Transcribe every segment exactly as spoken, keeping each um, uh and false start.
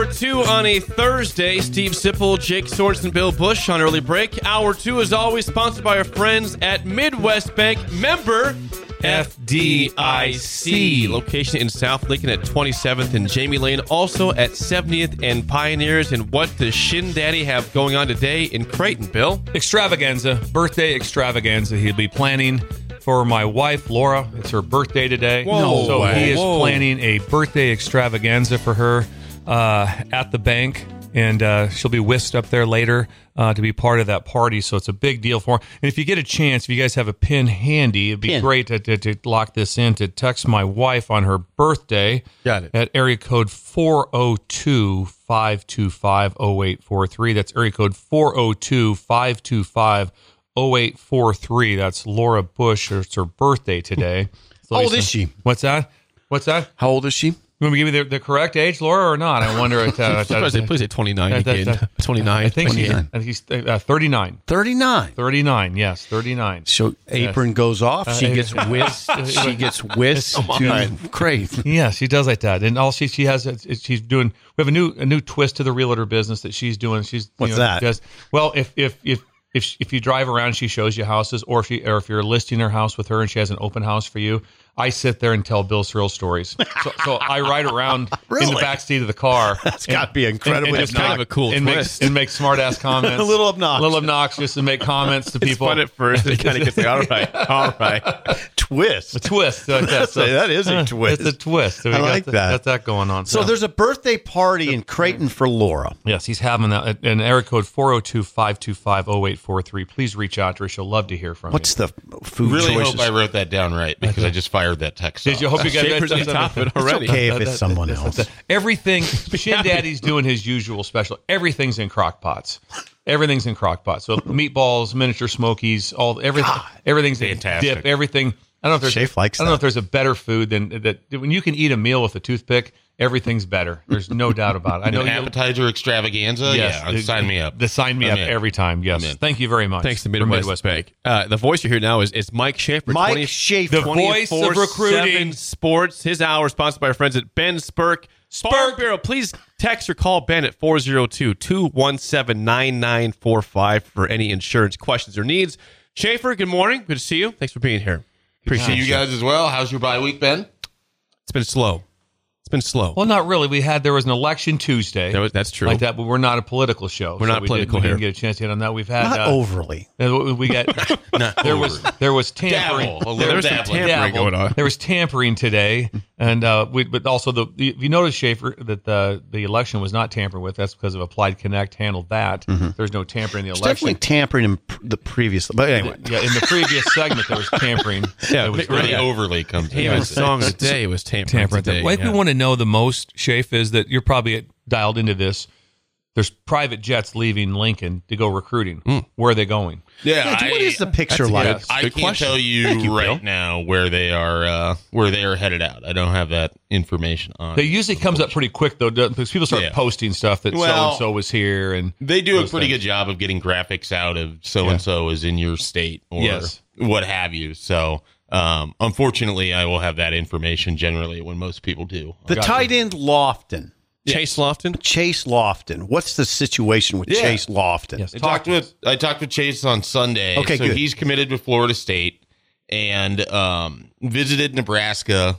two on a Thursday. Steve Sipple, Jake Sorensen, Bill Bush on Early Break. Hour two is always sponsored by our friends at Midwest Bank. Member F D I C. Location in South Lincoln at twenty-seventh and Jamie Lane. Also at seventieth and Pioneers. And what does Shin Daddy have going on today in Creighton, Bill? Extravaganza. Birthday extravaganza. He'll be planning for my wife, Laura. It's her birthday today. Whoa, so way. he is Whoa. planning a birthday extravaganza for her uh, at the bank. And uh, she'll be whisked up there later uh, to be part of that party. So it's a big deal for her. And if you get a chance, if you guys have a pin handy, it'd be Pin. great to, to, to lock this in, to text my wife on her birthday. Got it. At area code four oh two, five two five, oh eight four three. That's area code four oh two, five two five, oh eight four three. That's Laura Bush. It's her birthday today. So How old Lisa- is she? What's that? What's that? How old is she? You want me to give you the, the correct age, Laura, or not? I wonder. If, uh, Please say, please say twenty-nine that- that- again. that- twenty-nine. I think she's, twenty-nine. I think he's uh, thirty-nine. thirty-nine. thirty-nine, yes, thirty-nine. So apron goes off. She Uh, gets whisked. She gets whisked to Creighton. Yeah, she does like that, and all she she has is she's doing. We have a new a new twist to the realtor business that she's doing. She's you What's know, that? Does, well, if if if. If she, if you drive around, she shows you houses, or if she, or if you're listing her house with her and she has an open house for you, I sit there and tell Bill Searle stories. So, so I ride around in Really? the back seat of the car. That's got to be incredibly and it's kind of a cool and make, twist. and make smart ass comments. A little obnoxious. A little obnoxious and make comments to It's people. fun at first. It kind of gets like, all right, all right. twist. A twist. Like that. So, That is a uh, twist. It's a twist. So we I got like th- that. Got that going on. So there's a birthday party in Creighton for Laura. Yes, he's having that. And area code four oh two, five two five, oh eight four three. Please reach out to her. She'll love to hear from What's you. the food Really choices? hope I wrote that down right because I just fired that text. Did you off. hope you got Schaefer's on top of it already. okay if it's someone else. Everything. Shin Daddy's doing his usual special. Everything's in crock pots. Everything's in crock pots. So meatballs, miniature smokies, all everything. Everything's Fantastic. dip. Everything. I don't know if there's. Shafe likes I don't know that. if there's a better food than that. When you can eat a meal with a toothpick, everything's better. There's no doubt about it. I know An you. appetizer extravaganza? Yes, yeah, sign me up. The sign me I'm up in. every time. Yes, I'm in. thank you very much. Thanks to For Midwest, Bank. Uh, the voice you hear now is, is Mike Schaefer. Mike twenty Schaefer. The voice of recruiting. twenty-four seven Sports. His hour sponsored by our friends at Ben Spurk. Farm Bureau. Please text or call Ben at four oh two, two one seven, nine nine four five for any insurance questions or needs. Schaefer, good morning. Good to see you. Thanks for being here. Appreciate See you guys as well. How's your bye week been? It's been slow. It's been slow. Well, not really. We had there was an election Tuesday. That was- that's true. Like that, but we're not a political show. We're not we political didn't, we here. didn't get a chance to hit on that. We've had Not uh, overly. uh, we got there was there was tampering. Dabble. A little There was some dabbling. tampering Dabbled. going on. There was tampering today, and uh, we, but also the if you notice, Schaefer, that the the election was not tampered with. That's because of Applied Connect handled that. There's no tampering in the It's election. definitely tampering in pr- the previous. But anyway, Yeah, in the previous segment there was tampering. Yeah, It was Really Yeah. overly comes in. Even song of the day was tampering tampering. today. What yeah. we want to know the most, Shafe, is that you're probably dialed into this. There's private jets leaving Lincoln to go recruiting. Where are they going? Yeah, Yeah, what I- is the picture that's a like? good- I Good can't question. tell you Thank you, right Bill. now where they are uh, where they are headed out. I don't have that information on. It usually comes up pretty quick though, doesn't- because people start Yeah. posting stuff that so Well, and so was here, and They do a those pretty things. good job of getting graphics out of so and so is in your state or Yes. what have you. So, um, unfortunately, I will have that information generally when most people do. the tight end Lofton, Chase Lofton? Chase Lofton. What's the situation with Yeah. Chase Lofton? Yes. I Talk talked to with I talked with Chase on Sunday. Okay, so good. he's committed to Florida State and um, visited Nebraska.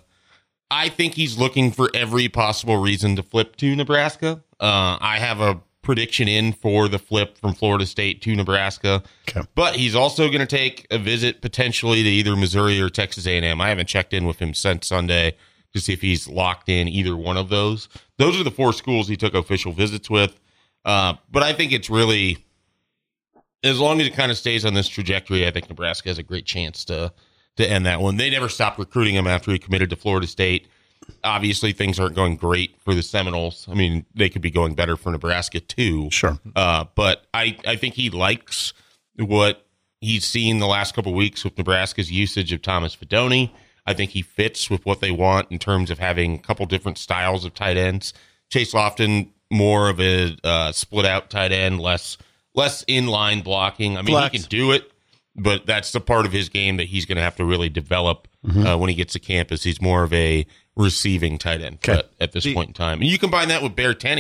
I think he's looking for every possible reason to flip to Nebraska. Uh, I have a prediction in for the flip from Florida State to Nebraska. Okay. But he's also going to take a visit potentially to either Missouri or Texas A and M. I haven't checked in with him since Sunday to see if he's locked in either one of those. Those are the four schools he took official visits with. Uh, but I think it's really, as long as it kind of stays on this trajectory, I think Nebraska has a great chance to to end that one. They never stopped recruiting him after he committed to Florida State. Obviously, things aren't going great for the Seminoles. I mean, they could be going better for Nebraska too. Sure. Uh, but I, I think he likes what he's seen the last couple of weeks with Nebraska's usage of Thomas Fidone. I think he fits with what they want in terms of having a couple different styles of tight ends. Chase Lofton, more of a uh, split out tight end, less less inline blocking. I mean, Flex. he can do it, but that's the part of his game that he's going to have to really develop uh, when he gets to campus. He's more of a receiving tight end Okay. but at this point in time. And you combine that with Bear Tenney,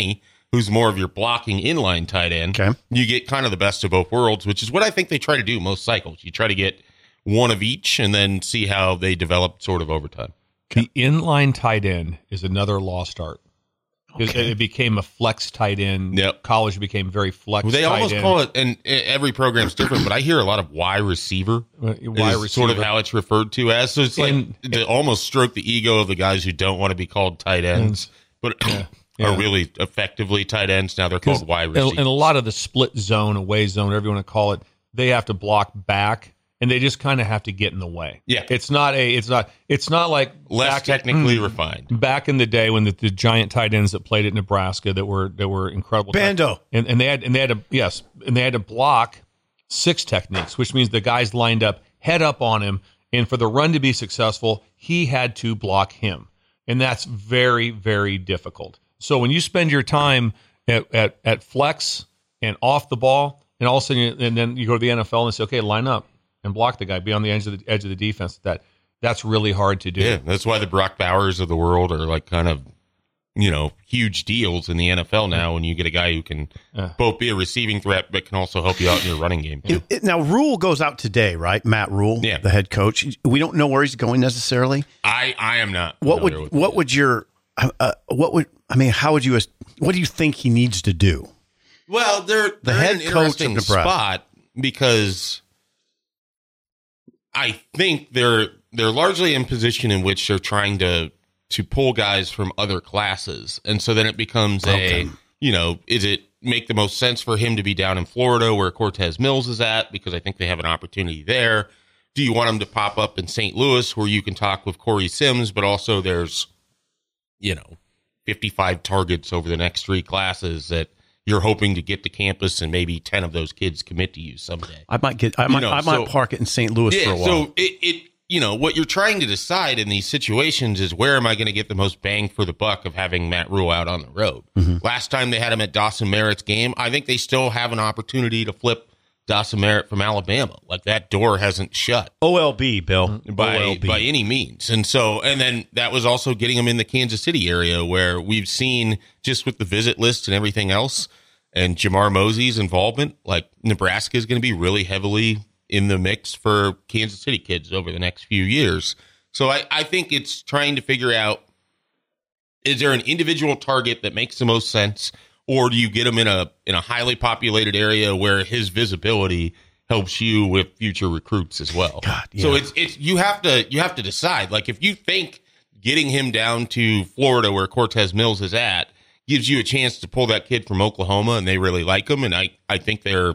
who's more of your blocking inline tight end, Okay. you get kind of the best of both worlds, which is what I think they try to do most cycles. You try to get one of each and then see how they develop sort of over time. The inline tight end is another lost art. It, Okay. it became a flex tight end. Yep. College became very flex. Well, they tight almost end. call it, and every program's different, but I hear a lot of Y receiver. Uh, Is wide receiver. sort of how it's referred to as. So it's like And- to almost stroke the ego of the guys who don't want to be called tight ends, but yeah. are really effectively tight ends. Now they're called wide And, receivers. and a lot of the split zone, away zone, whatever you want to call it, they have to block back, and they just kind of have to get in the way. Yeah. it's not a, it's not, it's not like Less back, technically refined. back in the day when the, the giant tight ends that played at Nebraska that were that were incredible. Bando. and and they had and they had to yes, and they had to block six techniques, which means the guys lined up head up on him, and for the run to be successful, he had to block him, and that's very very difficult. So when you spend your time at at, at flex and off the ball, and all of a sudden, you, and then you go to the N F L and say, okay, line up and block the guy, be on the edge of the edge of the defense. That that's really hard to do. Yeah, that's why the Brock Bowers of the world are like kind of, you know, huge deals in the N F L now when you get a guy who can Uh. both be a receiving threat but can also help you out in your running game. It- it- now, Rule goes out today, right? Matt Rule, Yeah. the head coach. We don't know where he's going necessarily. I, I am not. What would familiar with what it. would your uh, uh, what would I mean? How would you? What do you think he needs to do? Well, they're The they're head in an coach of interesting Nebraska. spot because I think they're they're largely in position in which they're trying to to pull guys from other classes, and so then it becomes Okay. a you know, is it make the most sense for him to be down in Florida where Cortez Mills is at, because I think they have an opportunity there? Do you want him to pop up in Saint Louis where you can talk with Corey Sims, but also there's, you know, fifty-five targets over the next three classes that you're hoping to get to campus, and maybe ten of those kids commit to you someday? I might get. I might. know, I might so- park it in Saint Louis for a while. so it, it, you know, what you're trying to decide in these situations is where am I going to get the most bang for the buck of having Matt Rule out on the road? Mm-hmm. Last time they had him at Dawson Merritt's game, I think they still have an opportunity to flip Dawson Merritt from Alabama. Like, that door hasn't shut O L B, Bill. by O L B. by any means. And so, and then that was also getting him in the Kansas City area, where we've seen, just with the visit list and everything else, and Jamar Mosey's involvement, like, Nebraska is going to be really heavily in the mix for Kansas City kids over the next few years. So I, I think it's trying to figure out, is there an individual target that makes the most sense, or do you get him in a in a highly populated area where his visibility helps you with future recruits as well? God, yeah. So it's it's you have to you have to decide. Like, if you think getting him down to Florida where Cortez Mills is at gives you a chance to pull that kid from Oklahoma and they really like him, and I, I think they're,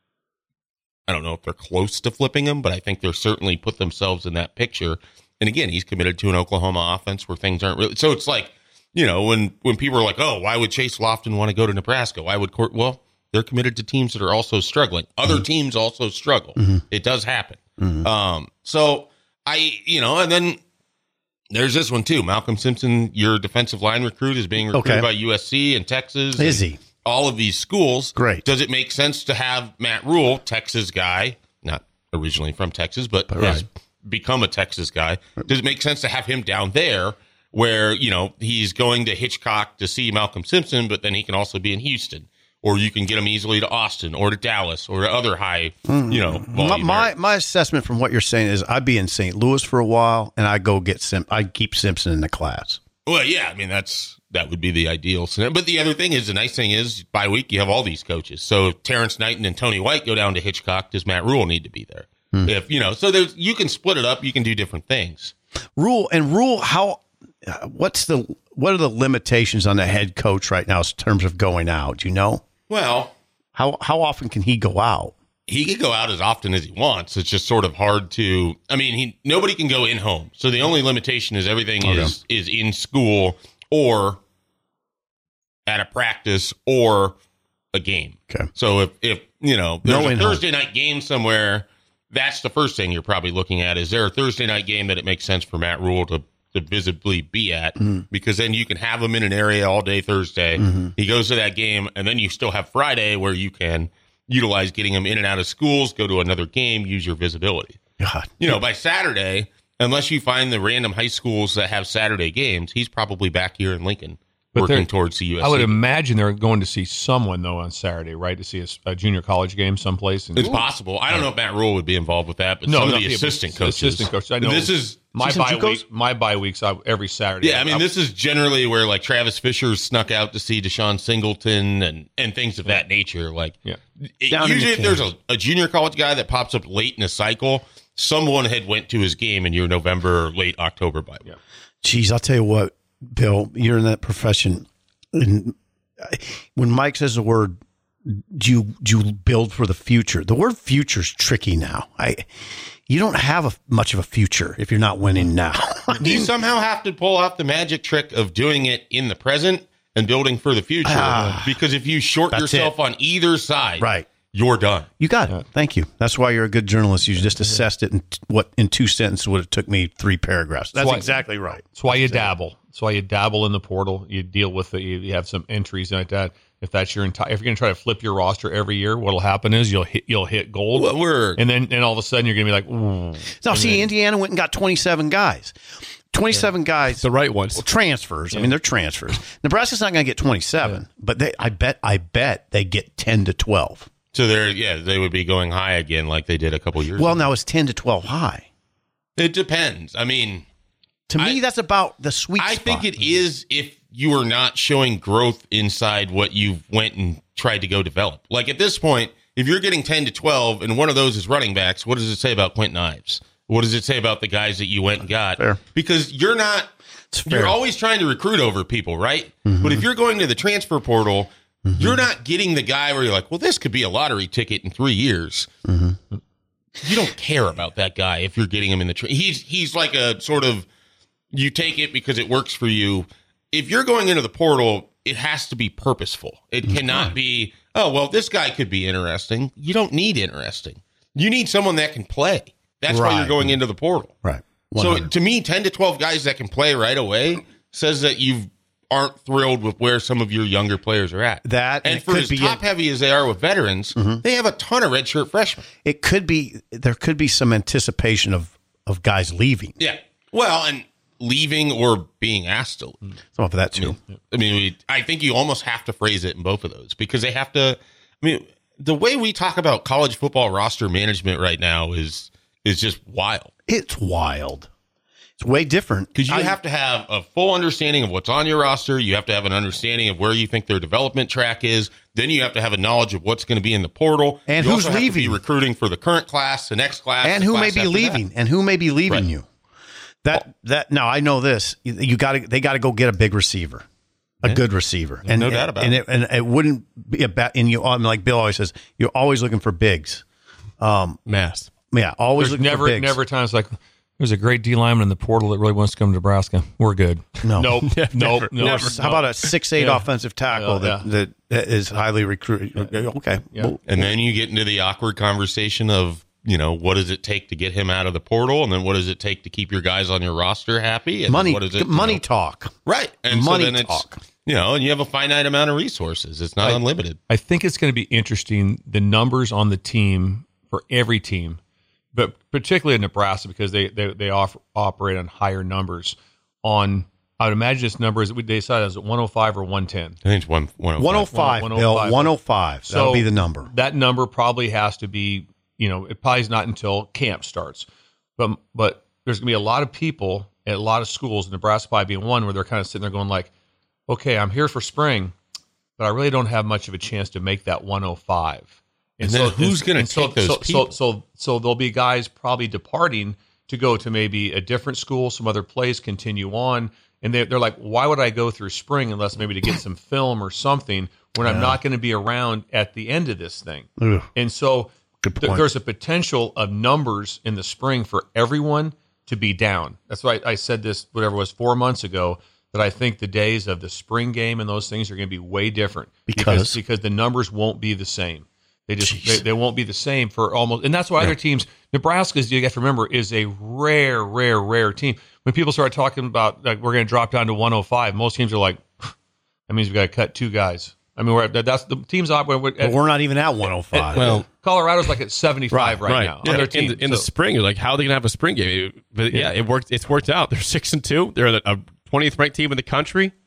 I don't know if they're close to flipping him, but I think they're certainly put themselves in that picture. And again, he's committed to an Oklahoma offense where things aren't really, so it's like, you know, when, when people are like, oh, why would Chase Lofton want to go to Nebraska? Why would Court? Well, they're committed to teams that are also struggling. Other Mm-hmm. teams also struggle. It does happen. Mm-hmm. Um, so I, you know, and then there's this one too. Malcolm Simpson, your defensive line recruit, is being recruited Okay. by U S C and Texas. Is and he? all of these schools. Great. Does it make sense to have Matt Rule, Texas guy, not originally from Texas, but, But has right. become a Texas guy? Does it make sense to have him down there where, you know, he's going to Hitchcock to see Malcolm Simpson, but then he can also be in Houston? Or you can get him easily to Austin or to Dallas or to other high, you know, Mm-hmm. My, volume my areas. my assessment from what you're saying is I'd be in Saint Louis for a while, and I go get Sim. I keep Simpson in the class. Well, yeah, I mean, that's that would be the ideal scenario. But the other thing is, the nice thing is, by week you have all these coaches. So if Terrence Knighton and Tony White go down to Hitchcock, does Matt Rule need to be there? If you know, so there's you can split it up. You can do different things. Rule and Rule. How? uh, What's the? What are the limitations on the head coach right now in terms of going out? Do you know? Well, How how often can he go out? he could go out as often as he wants. It's just sort of hard to. I mean, he nobody can go in home. So the only limitation is everything Okay. is is in school or at a practice or a game. Okay. So if if you know there's No a in-home. Thursday night game somewhere, that's the first thing you're probably looking at. Is there a Thursday night game that it makes sense for Matt Rule to to visibly be at? Mm-hmm. Because then you can have him in an area all day Thursday. He goes to that game, and then you still have Friday where you can utilize getting him in and out of schools, go to another game, use your visibility. God. You know, by Saturday, unless you find the random high schools that have Saturday games, he's probably back here in Lincoln But working they're- towards the U S C. I would imagine they're going to see someone, though, on Saturday, right? To see a, a junior college game someplace. And, It's possible. I don't know if Matt Rule would be involved with that, but No, some no, of the yeah, assistant but coaches. Assistant coaches. I know. This is my See some bye JUCOs? week. My bye weeks I, every Saturday. Yeah, I mean, I- this is generally where like Travis Fisher snuck out to see Deshaun Singleton and, and things of that nature. Like, Yeah. it- Down in usually the if there's a, a junior college guy that pops up late in a cycle, someone had went to his game in your November or late October bye. Yeah. Geez, I'll tell you what, Bill, you're in that profession. And when Mike says the word, do you, do you build for the future? The word future is tricky now. I, you don't have a, much of a future if you're not winning now. I You mean, somehow have to pull off the magic trick of doing it in the present and building for the future. Ah, because if you short that's yourself it. on either side, right. you're done. You got it. Thank you. That's why you're a good journalist. You just assessed it in t- what in two sentences what it took me three paragraphs. That's why- exactly right. That's why you dabble. That's why you dabble in the portal. You deal with it. You, you have some entries like that. If that's your entire, if you're going to try to flip your roster every year, what'll happen is you'll hit you'll hit gold, Well, we're and then and all of a sudden you're going to be like, ooh. Now, see, Indiana went and got twenty-seven guys. twenty-seven guys. The right ones. Well, transfers. I mean, they're transfers. Nebraska's not going to get twenty-seven, but they, I bet, I bet they get ten to twelve. so they're yeah they would be going high again like they did a couple years. Well, ago. now it's ten to twelve high. It depends. I mean, To me, I- that's about the sweet I spot. think it is if you are not showing growth inside what you went and tried to go develop. Like at this point, if you're getting ten to twelve and one of those is running backs, what does it say about Quentin Ives? What does it say about the guys that you went and got? Fair. Because you're not, fair. you're always trying to recruit over people, right? Mm-hmm. But if you're going to the transfer portal, you're not getting the guy where you're like, well, this could be a lottery ticket in three years. Mm-hmm. You don't care about that guy if you're getting him in the tra- he's he's like a sort of you take it because it works for you. If you're going into the portal, it has to be purposeful. It cannot be, oh, well, this guy could be interesting. You don't need interesting. You need someone that can play. That's why Right. you're going into the portal. Right. So one hundred. to me, ten to twelve guys that can play right away says that you aren't thrilled with where some of your younger players are at. That and it for could as be top a- heavy as they are with veterans, they have a ton of redshirt freshmen. It could be, there could be some anticipation of, of guys leaving. Yeah. Well, and leaving or being asked to leave. Some of that too. I mean, we, I think you almost have to phrase it in both of those because they have to. I mean, the way we talk about college football roster management right now is is just wild It's wild. It's way different. because you I- have to have a full understanding of what's on your roster. You have to have an understanding of where you think their development track is. Then you have to have a knowledge of what's going to be in the portal And You who's also have to be leaving. recruiting for the current class, the next class, and the who may class be after leaving that. and who may be leaving Right. you. That that now I know this. You, you got to they got to go get a big receiver, a good receiver, and no doubt about and it. And it wouldn't be about. And you, um, like Bill always says, you're always looking for bigs. Mass. Yeah, always There's looking never for bigs. never times like there's a great D lineman in the portal that really wants to come to Nebraska. We're good. No. nope, Yeah, nope, never, nope. never. How about a six eight Yeah. offensive tackle Yeah, that, that that is highly recruited? Okay, Yeah. Well, And then you get into the awkward conversation of, you know, what does it take to get him out of the portal? And then what does it take to keep your guys on your roster happy? And money, what is it, you money know- talk. right. And money so then talk. it's, you know, and you have a finite amount of resources. It's not Right. unlimited. I think it's going to be interesting the numbers on the team for every team, but particularly in Nebraska because they they they offer, operate on higher numbers. On I would imagine this number is we decided is it one oh five or one ten. I think it's one, one, one oh five, one oh Bill. five. one oh five. That'll be the number. That number probably has to be, you know, it probably is not until camp starts. But but there's going to be a lot of people at a lot of schools, Nebraska probably being one, where they're kind of sitting there going like, okay, I'm here for spring, but I really don't have much of a chance to make that one oh five. And then who's gonna and so, take those so, people? So, so, so there'll be guys probably departing to go to maybe a different school, some other place, continue on. And they're, they're like, why would I go through spring unless maybe to get some film or something when I'm not going to be around at the end of this thing? Ugh. And so Good th- point. there's a potential of numbers in the spring for everyone to be down. That's why I said this, whatever it was, four months ago, that I think the days of the spring game and those things are going to be way different Because? because the numbers won't be the same. They just Jeez. they, they won't be the same for almost, and that's why other teams. Nebraska's, you have to remember, is a rare, rare, rare team. When people start talking about like we're going to drop down to one oh five, most teams are like, that means we got to cut two guys. I mean, we're at, that's the teams operate. But we're not even at one oh five. Well, Colorado's like at seventy-five right, right. now Yeah. on their In, team. the, in the So- spring, you're like, how are they going to have a spring game? But yeah, it worked. It's worked out. They're six and two. They're a twentieth ranked team in the country.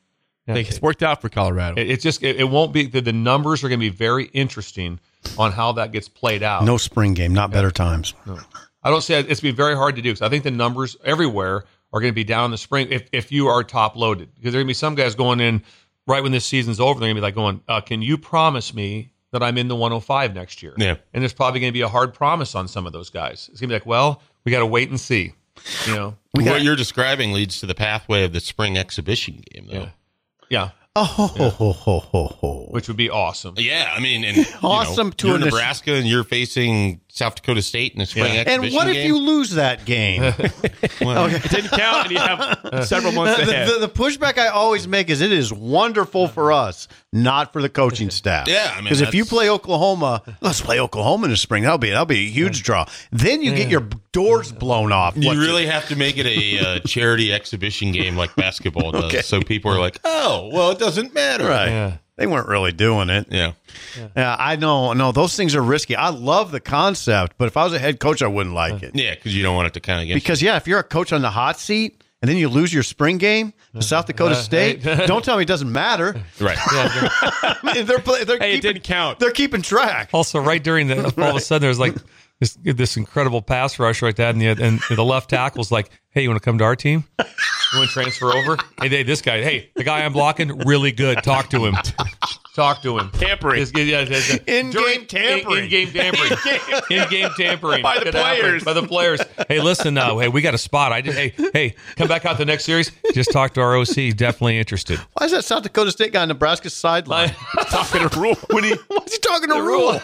I think it's worked out for Colorado. It, it just it, it won't be the, the numbers are going to be very interesting on how that gets played out. No spring game, not better times. No. I don't say it's going to be very hard to do because I think the numbers everywhere are going to be down in the spring if, if you are top loaded. Because there are going to be some guys going in right when this season's over. They're going to be like going, uh, can you promise me that I'm in the one oh five next year? Yeah. And there's probably going to be a hard promise on some of those guys. It's going to be like, well, we got to wait and see. You know, what got- you're describing leads to the pathway of the spring exhibition game, though. Yeah. Yeah. Oh, ho, ho, ho, ho, ho, ho. Which would be awesome. Yeah, I mean, and you Awesome know, to you're an- Nebraska and you're facing South Dakota State in the spring Yeah. exhibition And what if game. you lose that game? Well, It didn't count, and you have several months the, ahead. the, the pushback I always make is it is wonderful for us, not for the coaching staff. Yeah, I mean, because if you that's- play Oklahoma, let's play Oklahoma in the spring. That'll be that'll be a huge draw. Then you get your doors blown off. You What's really have to make it a uh, charity exhibition game like basketball does, Okay. so people are like, "Oh, well, it doesn't matter." right? Yeah. They weren't really doing it. Yeah. Yeah, I know. No, those things are risky. I love the concept, but if I was a head coach, I wouldn't like it. Yeah, because you don't want it to kind of get. Because yeah, if you're a coach on the hot seat and then you lose your spring game to South Dakota State, don't tell me it doesn't matter. right. I mean, they're play, they're Hey, it keeping, didn't count. They're keeping track. Also, right during the, all of a sudden, there's like this this incredible pass rush like that, and the, and the left tackle's like, "Hey, you want to come to our team? You want to transfer over? Hey, they, this guy, hey, the guy I'm blocking, really good. Talk to him. Talk to him. Tampering. It's- yeah, it's- it's- In-game during- tampering. In, in-game tampering. in-game tampering By the It happened. players. By the players. Hey, listen, now, hey, we got a spot. I did. Hey, hey, come back out the next series. Just talk to our O C. Definitely interested. Why is that South Dakota State guy on Nebraska's sideline? Talking a rule. When he, Why is he talking to rule?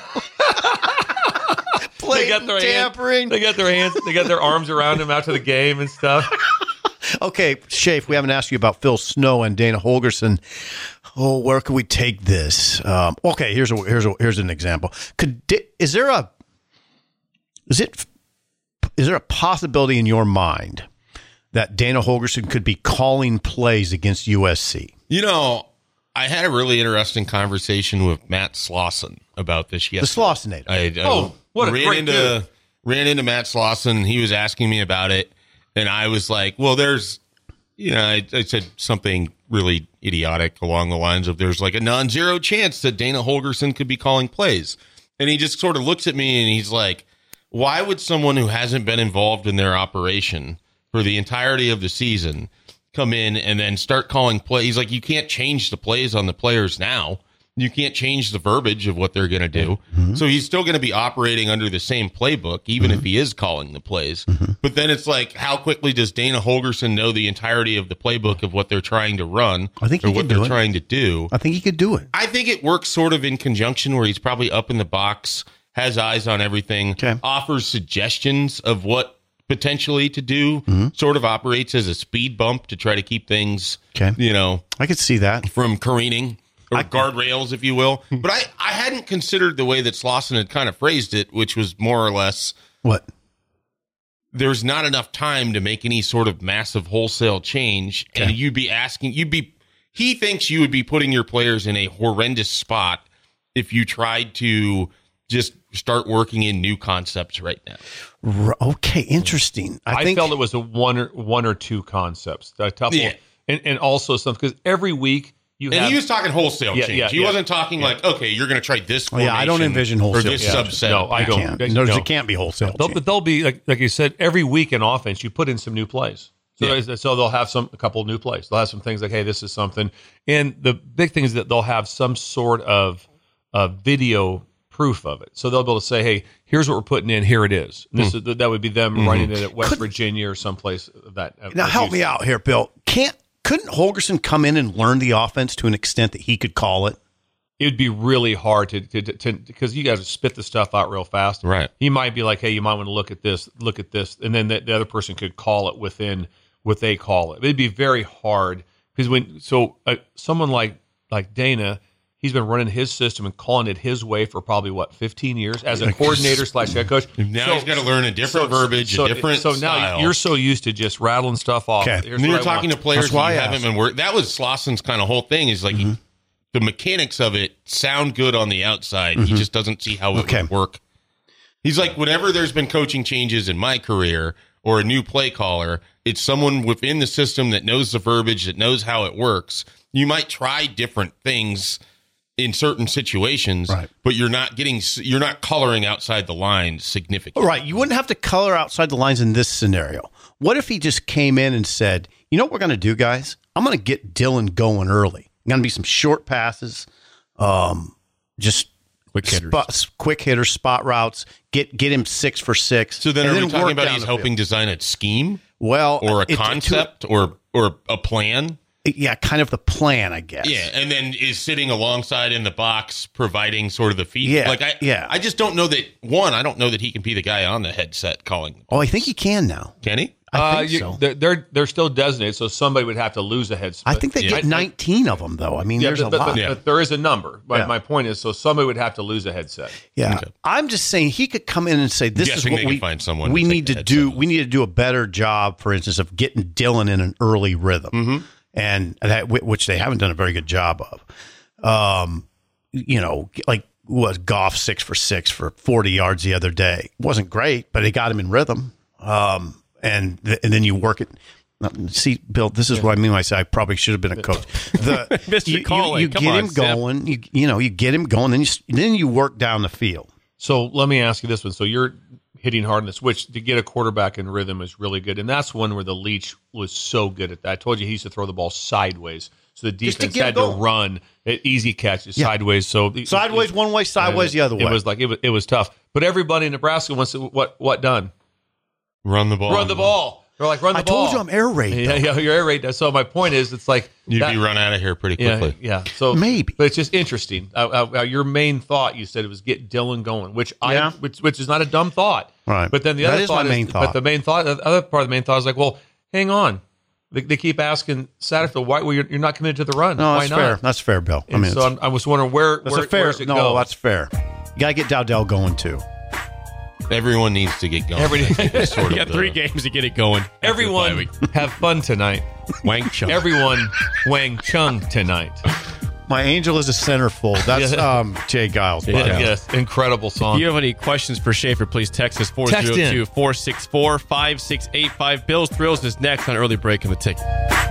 they got their tampering. Hands, they got their hands. They got their arms around him after the game and stuff. Okay, Shafe, we haven't asked you about Phil Snow and Dana Holgerson. Oh, where could we take this? Um, okay, here's a here's a here's an example. Could is there a is it is there a possibility in your mind that Dana Holgerson could be calling plays against U S C? You know, I had a really interesting conversation with Matt Slauson about this The yesterday. Slossinator. I, I Oh, what a ran great into dude. ran into Matt Slauson. He was asking me about it, and I was like, "Well, there's," you know, I, I said something really idiotic along the lines of, "There's like a non-zero chance that Dana Holgerson could be calling plays," and he just sort of looks at me and he's like, "Why would someone who hasn't been involved in their operation for the entirety of the season come in and then start calling plays?" He's like, "You can't change the plays on the players now. You can't change the verbiage of what they're going to do." Mm-hmm. So he's still going to be operating under the same playbook, even mm-hmm. if he is calling the plays. Mm-hmm. But then it's like, how quickly does Dana Holgerson know the entirety of the playbook of what they're trying to run I think or he what could they're do it. trying to do? I think he could do it. I think it works sort of in conjunction where he's probably up in the box, has eyes on everything, Okay. offers suggestions of what potentially to do, Mm-hmm. sort of operates as a speed bump to try to keep things, Okay. you know, I could see that. from careening or guardrails, if you will. But I, I hadn't considered the way that Slauson had kind of phrased it, which was more or less, What? there's not enough time to make any sort of massive wholesale change. Okay. And you'd be asking, you'd be, he thinks you would be putting your players in a horrendous spot if you tried to just start working in new concepts right now. R- Okay, interesting. I, I, think felt it was a one or one or two concepts, a couple, Yeah. and, and also some because every week you And have. he was talking wholesale Yeah, change. yeah, he yeah. wasn't talking like, okay, you're going to try this Oh, yeah, I don't formation envision or wholesale this change. subset. No, I I don't. can't. They- No, no. it can't be wholesale. They'll, change. but they'll be like like you said every week in offense. You put in some new plays, so Yeah. there's- so they'll have some a couple of new plays. They'll have some things like, hey, this is something. And the big thing is that they'll have some sort of uh, video proof of it, so they'll be able to say, hey, here's what we're putting in. Here it is. And this is that would be them running it at West Virginia or someplace of that. of- Now of help use. me out here, Bill. Can't couldn't Holgerson come in and learn the offense to an extent that he could call it? It would be really hard to to because you guys spit the stuff out real fast. Right. He might be like, hey, you might want to look at this, look at this, and then the, the other person could call it within what they call it. It'd be very hard because when so uh, someone like like Dana, he's been running his system and calling it his way for probably what fifteen years as a coordinator slash head coach. Now So- he's got to learn a different so- verbiage, so, a different So now style. you're so used to just rattling stuff off. Okay. Here's And you're what I talking want. to players That's why who I haven't asked. been working. That was Slauson's kind of whole thing. Is like Mm-hmm. he, the mechanics of it sound good on the outside. He just doesn't see how it Okay. would work. He's like, whenever there's been coaching changes in my career, or a new play caller. It's someone within the system that knows the verbiage, that knows how it works. You might try different things in certain situations, right. but you're not getting, you're not coloring outside the lines significantly. Right. You wouldn't have to color outside the lines in this scenario. What if he just came in and said, you know what we're going to do, guys? I'm going to get Dillon going early. Going to be some short passes, um, just quick hitters, spot, quick hitters, spot routes. Get get him six for six. So then, and are then we talking work about down he's the helping field. design a scheme, well, or a it- concept, to- or or a plan? Yeah, kind of the plan, I guess. Yeah, and then is sitting alongside in the box, providing sort of the feedback. Yeah, like I, yeah. I just don't know that. One, I don't know that he can be the guy on the headset calling. Oh, I think he can now. Can he? I Uh, think you- so. They're, they're they're still designated, so somebody would have to lose a headset. I think they Yeah. get I- nineteen of them, though. I mean, Yeah, there's but, a but- lot. but- Yeah. but there is a number. My, Yeah. my point is, so somebody would have to lose a headset. Yeah, Okay. I'm just saying he could come in and say, "This is Guessing what they can we find someone we to take need the to headset do. off. We need to do a better job, for instance, of getting Dillon in an early rhythm, Mm-hmm. and that which they haven't done a very good job of. Um, you know, like was Goff six for six for forty yards the other day. wasn't great, but it got him in rhythm. Um, and th- and then you work it. See, Bill, this is what I mean when I say I probably should have been a coach. The, Mister you, you- Calling, you come get on, him Sip. going. You you know you get him going. Then you s- then you work down the field. So let me ask you this one. So you're hitting hard on the switch to get a quarterback in rhythm is really good, and that's one where the Leach was so good at that. I told you he used to throw the ball sideways, so the Just to defense get had him to going. run at easy catches Yeah. sideways. So Sideways one way, sideways the other way. It was like it was, it was tough. But everybody in Nebraska wants to what what done? Run the ball. Run the ball. They're like run the I ball. told you I'm air raid. Yeah, though. yeah, your air rate. So my point is, it's like You'd that- be run out of here pretty Yeah, quickly. yeah. So Maybe. but it's just interesting. Uh, uh, uh, your main thought, you said, it was get Dillon going, which Yeah. I, which, which is not a dumb thought, Right. But then the That other is my thought main is, thought. but the main thought, the other part of the main thought is like, well, hang on. They, they keep asking Satterfield, why? Well, you're, you're not committed to the run. No, why that's not? fair. That's fair, Bill. I And mean, so it's- I'm, I was wondering where, that's where a fair. where's it No, go? that's fair. You got to get Dowdell going too. Everyone needs to get going. Every- I think is sort You of got three the- games to get it going. after the bye Everyone week. have fun tonight. Wang Chung. Everyone Wang Chung tonight. My angel is a centerfold. That's Yeah. um, Jay Giles. by the Yeah, way. yes, incredible song. If you have any questions for Schaefer, please text us four zero two, four six four, five six eight five. Bill's Thrills is next on Early Break in the Ticket.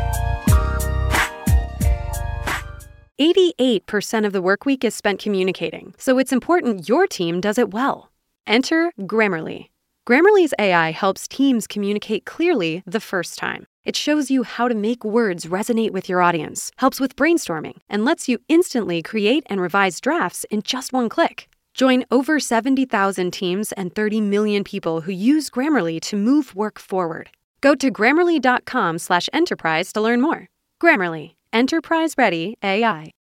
eighty-eight percent of the work week is spent communicating, so it's important your team does it well. Enter Grammarly. Grammarly's A I helps teams communicate clearly the first time. It shows you how to make words resonate with your audience, helps with brainstorming, and lets you instantly create and revise drafts in just one click. Join over seventy thousand teams and thirty million people who use Grammarly to move work forward. Go to grammarly.com slash enterprise to learn more. Grammarly. Enterprise-ready A I.